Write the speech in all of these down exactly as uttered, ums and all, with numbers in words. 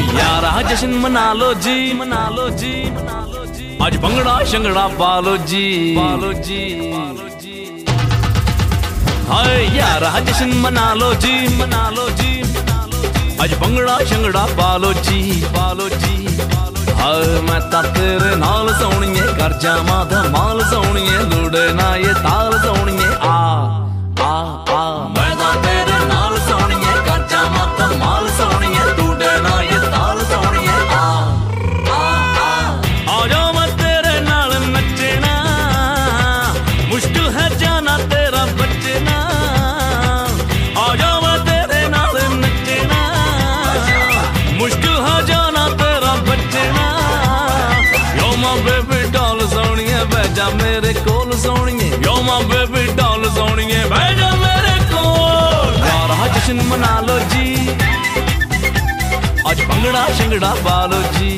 यारा जश्न मना लो जी, मना लो जी, मना लो जी, आज भंगड़ा शंगड़ा पालो जी, पालो जी, हाय यारा जश्न मना लो जी, मना लो जी, आज भंगड़ा शंगड़ा पालो जी, पालो जी, हाय मैं ता तेरे नाल सोहणिए कर जावां धमाल सोहणिए लुड़े ना ये ताल सोहणिए आ आ आ मैं ता तेरे नाल सोहणिए कर जावां धमाल सोहणिए लुड़े ना ये ताल सोहणिए आ आ आ आ जा मैं तेरे नाल नचना मुश्किल है जाना तेरा बचना आ जा मैं तेरे नाल नचना मुश्किल है जाना तेरा बचना यो मां बेबी डॉल सोहणिए बह जा मेरे कोल सोहणिए यो मां बेबी डॉल सोहणिए बह जा मेरे कोल यारा जश्न मना लो जी आज भंगड़ा शंगड़ा पालो जी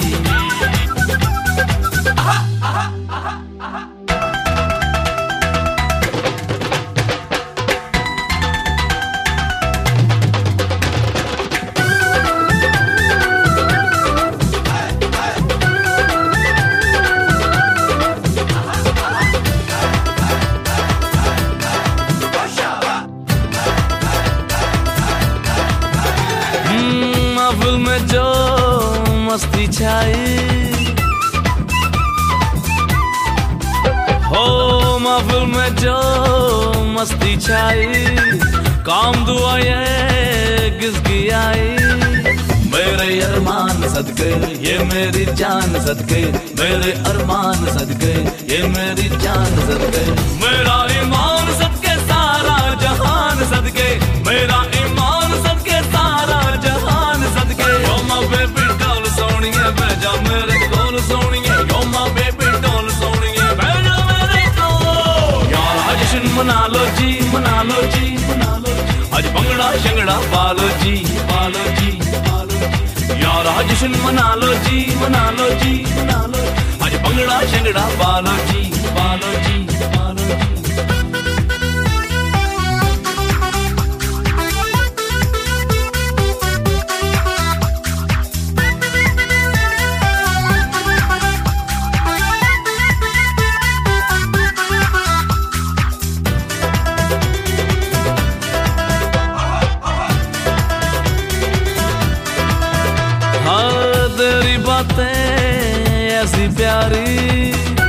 महफिल में जो मस्ती छाई हो महफिल में जो मस्ती छाई काम दुआ ये किसकी आई मेरे अरमान सदके ये मेरी जान सदके मेरे अरमान सदके ये मेरी जान सदके मेरा ईमान सदके सारा जहान सदके मेरा ईमान सदके सारा जहान सदके यो मां बेबी डॉल सोहणिए बह जा मेरे कोल सोहणिए यो मां बेबी डॉल सोहणिए बह जा मेरे कोल यारा जश्न मना लो जी मना लो जी मना लो आज भंगड़ा शंगड़ा पालो जी पालो जी पालो जी यारा जश्न मना लो जी मना लो जी मना लो आज भंगड़ा शंगड़ा पालो जी पालो जी पालो जी तेरी बातें ऐसी प्यारी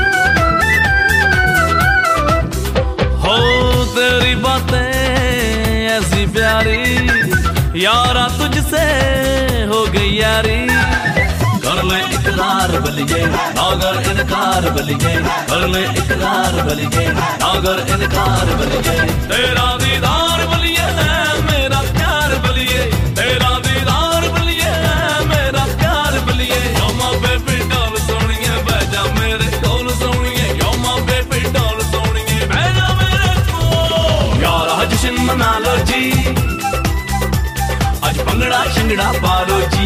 हो तेरी बातें ऐसी प्यारी यारा तुझसे हो गई यारी कर ले इकरार बलिए नागर इनकार बलिए कर ले इकरार बलिए नागर इनकार बलिए तेरा दीदार बलिए है मेरा प्यार बलिए तेरा दीदार बलिए है मेरा प्यार बलिए यो मां बेबी डॉल सोहणिए बह जा मेरे कोल सोहणिए यो मां बेबी डॉल सोहणिए बह जा मेरे कोल यारा जश्न मना लो जी आज भंगड़ा शंगड़ा पालो जी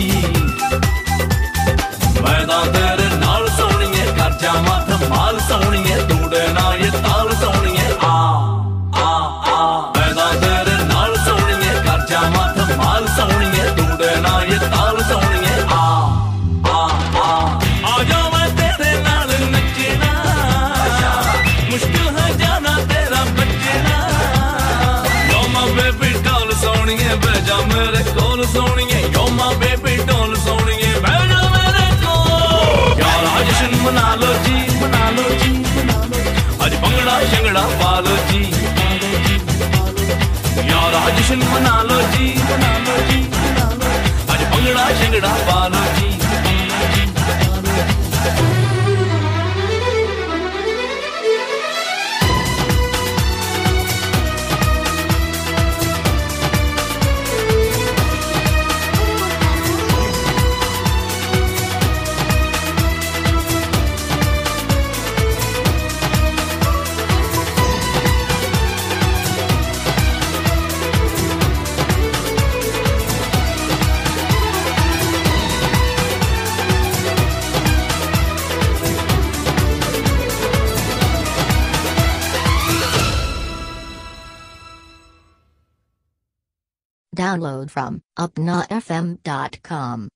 मैं ता तेरे नाल सोहणिए कर जावां धमाल सोहणिए लुड़े ना ये ताल सोहणिए आ आ आ मैं ता तेरे नाल सोहणिए कर जावां धमाल सोहणिए लुड़े ना ये ताल सोहणिए आ आ आ आ जा मैं तेरे नाल नचना मुश्किल है जाना तेरा बचना यो मां बेबी डॉल सोहणिए बह जा मेरे कोल सोहणिए यो मां बेबी डॉल सोहणिए बह जा मेरे कोल यारा जश्न मना लो जी मना लो जी मना लो आज भंगड़ा शंगड़ा पालो जी पालो जी पालो यारा जश्न मना लो जी मना लो जी मना लो आज भंगड़ा शंगड़ा पालो जी पालो जी पालो जी Download from upna f m dot com.